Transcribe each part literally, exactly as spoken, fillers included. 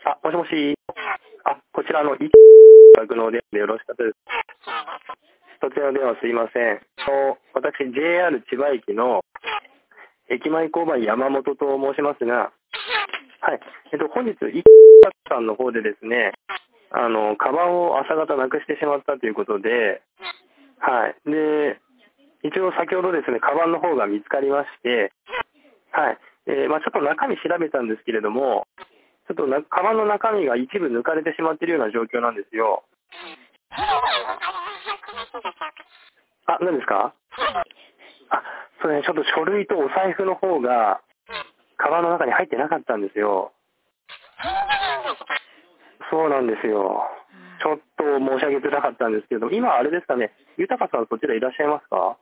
あ、もしもし。あ、こちらのい学の電話でよろしかったです。そちらの電話すいません。私、ジェイアール 千葉駅の駅前交番山本と申しますが、はい。えっと、本日、いさんの方でですね、あの、カバンを朝方なくしてしまったということで、はい。で、一応先ほどですね、カバンの方が見つかりまして、はい。えー、まあちょっと中身調べたんですけれども、ちょっとな、カバンの中身が一部抜かれてしまっているような状況なんですよ。あ、何ですか？あ、それね、ちょっと書類とお財布の方が、カバンの中に入ってなかったんですよ。そうなんですよ。ちょっと申し上げづらかったんですけど、今あれですかね、豊さんそちらいらっしゃいますか？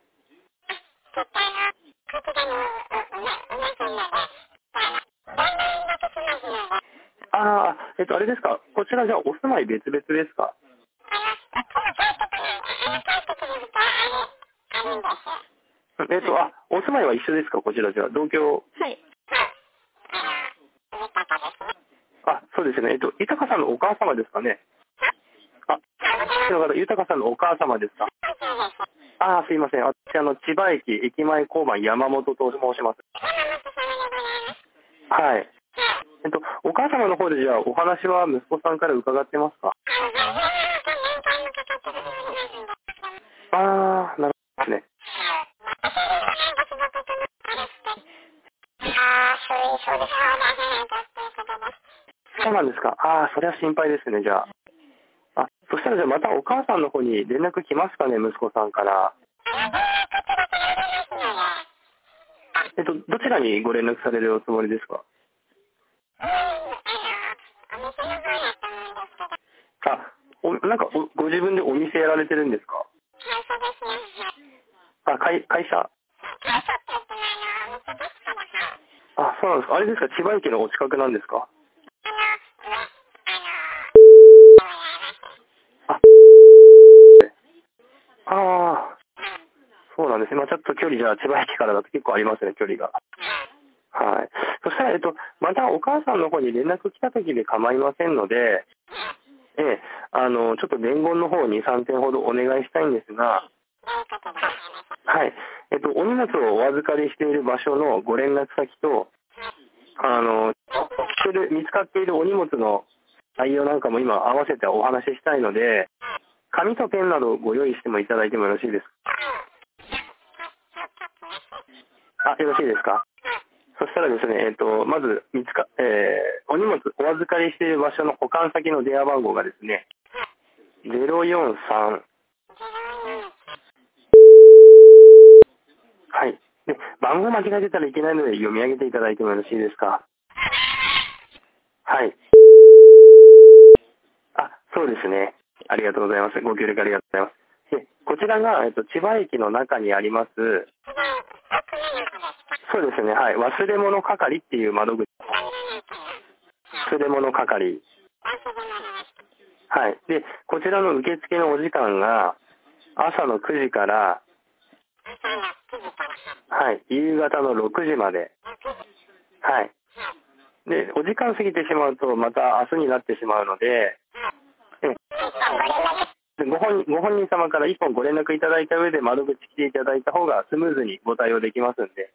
ああ、えっと、あれですか、こちらじゃあお住まい別々ですか？えっと、あ、お住まいは一緒ですか？こちらじゃあ、同居。 はい。 あ、そうですね。えっと、豊さんのお母様ですかね？あ、の方、豊さんのお母様ですか？ああ、すいません。私、あの、千葉駅駅前交番山本と申します。はい。えっと、お母様の方でじゃあ、お話は息子さんから伺ってますか？ああ、なるほどですね。そうなんですか。ああ、それは心配ですね、じゃあ。あ、そしたらじゃあまたお母さんの方に連絡来ますかね、息子さんから。えっと、どちらにご連絡されるおつもりですか？あ、おなんかおご自分でお店やられてるんですか？あ、会会社。あ、そうなんですか。あれですか、千葉駅のお近くなんですか？あ、ああ、そうなんですね。まあちょっと距離じゃあ千葉駅からだと結構ありますね、距離が。はい。そしたら、えっと、またお母さんの方に連絡来た時で構いませんので、ええ、あの、ちょっと伝言の方にさんてんほどお願いしたいんですが、はい。えっと、お荷物をお預かりしている場所のご連絡先と、あの、見つかっているお荷物の内容なんかも今合わせてお話ししたいので、紙とペンなどをご用意してもいただいてもよろしいですか？あ、よろしいですか？そしたらですね、えっと、まず見つか、えー、お荷物お預かりしている場所の保管先の電話番号がですね、ゼロよんさん、はい。で、番号間違えてたらいけないので読み上げていただいてもよろしいですか？はい。あ、そうですね。ありがとうございます。ご協力ありがとうございます。で、こちらが、えっと、千葉駅の中にあります、そうですね、はい。忘れ物係っていう窓口。忘れ物係。はい。で、こちらの受付のお時間が、朝のくじから、はい、夕方のろくじまで。はい。で、お時間過ぎてしまうと、また明日になってしまうので、えご本人ご本人様からいっぽんご連絡いただいた上で窓口来ていただいた方がスムーズにご対応できますんで。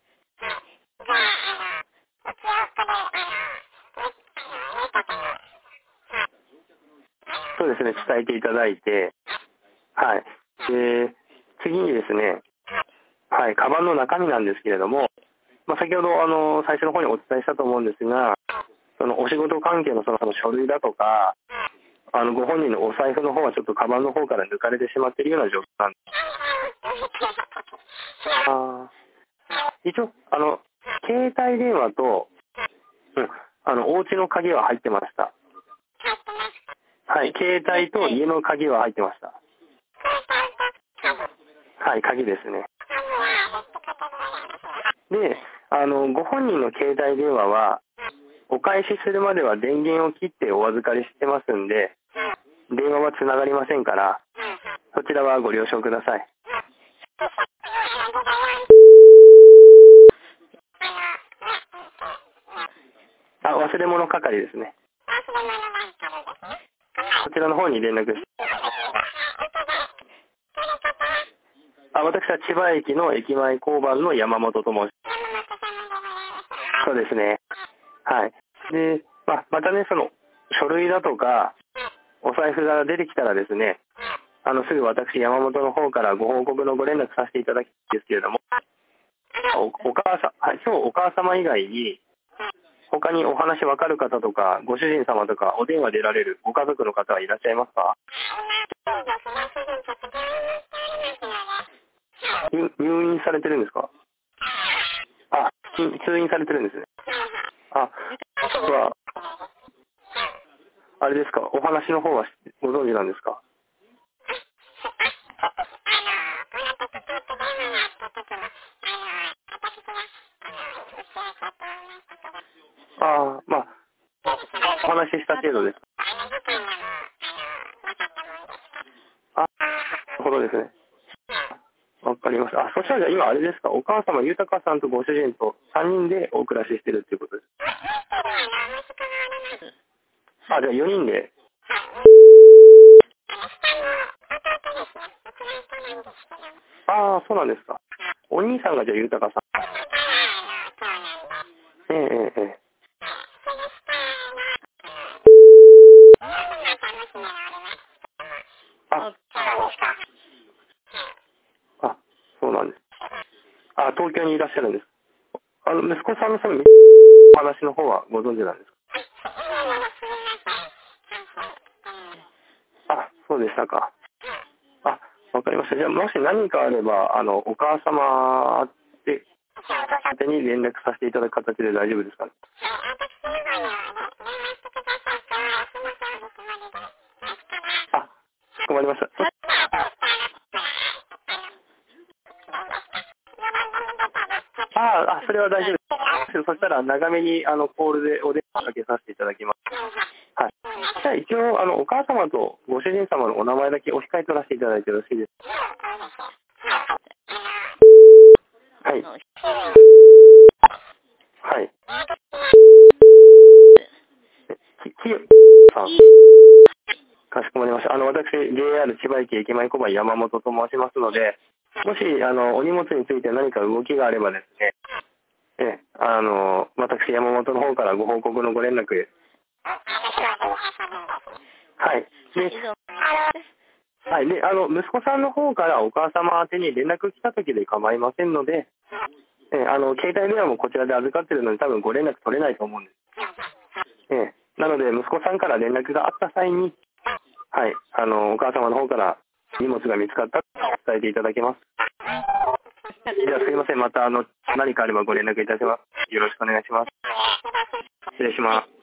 そうですね、伝えていただいて、はい。で、次にですね、はい、カバンの中身なんですけれども、まあ、先ほどあの最初の方にお伝えしたと思うんですが、そのお仕事関係のその書類だとか、あのご本人のお財布の方はちょっとカバンの方から抜かれてしまっているような状況なんです。あ一応あの携帯電話と、うん、あのお家の鍵は入ってました。はい、携帯と家の鍵は入ってました。はい、鍵ですね。で、あのご本人の携帯電話はお返しするまでは電源を切ってお預かりしてますんで、電話はつながりませんから、そちらはご了承ください。あ、忘れ物係ですね。 そちらの方に連絡して。あ、私は千葉駅の駅前交番の山本と申します。そうですね。はい。で、まあ、またね、その、書類だとか、お財布が出てきたらですね、あの、すぐ私、山本の方からご報告のご連絡させていただきたいんですけれども、お、お母さん、はい、今日お母様以外に、他にお話わかる方とか、ご主人様とか、お電話出られるご家族の方はいらっしゃいますか？入入院されてるんですか？あ、通院されてるんですね。あ、僕は、あれですか、お話の方はご存知なんですか？ああ、まあ、お話しした程度です。あ、なるほどですね。わかりました。あ、そしたらじゃあ今あれですか、お母様、豊さんとご主人とさんにんでお暮らししてるっていうことです。あ、じゃあよにんで。ああ、そうなんですか。お兄さんがじゃあ豊さん。ええええええ。あ、あ、そうなんです。あ、東京にいらっしゃるんです。あの、息子さんのそのお話の方はご存知なんですか？あ、そうでしたか。あ、わかりました。じゃあ、もし何かあれば、あの、お母様で、宛てに連絡させていただく形で大丈夫ですかね？あ、困りました。ああ、あ、それは大丈夫です。そしたら、長めに、あの、コールでお電話かけさせていただきます。はい。じゃあ、一応、あの、お母様とご主人様のお名前だけお控え取らせていただいてよろしいですか？はい。はい。き、き、さん。かしこまりました。あの、私、ジェイアール 千葉駅駅前小判山本と申しますので、もし、あの、お荷物について何か動きがあればですね、え、あの、私、山本の方からご報告のご連絡。はい。で、はい。で、あの、息子さんの方からお母様宛てに連絡来た時で構いませんので、え、あの、携帯電話もこちらで預かってるので多分ご連絡取れないと思うんです。え、なので、息子さんから連絡があった際に、はい、あの、お母様の方から荷物が見つかったと伝えていただけます。じゃあすいません。また、あの、何かあればご連絡いたします。よろしくお願いします。失礼します。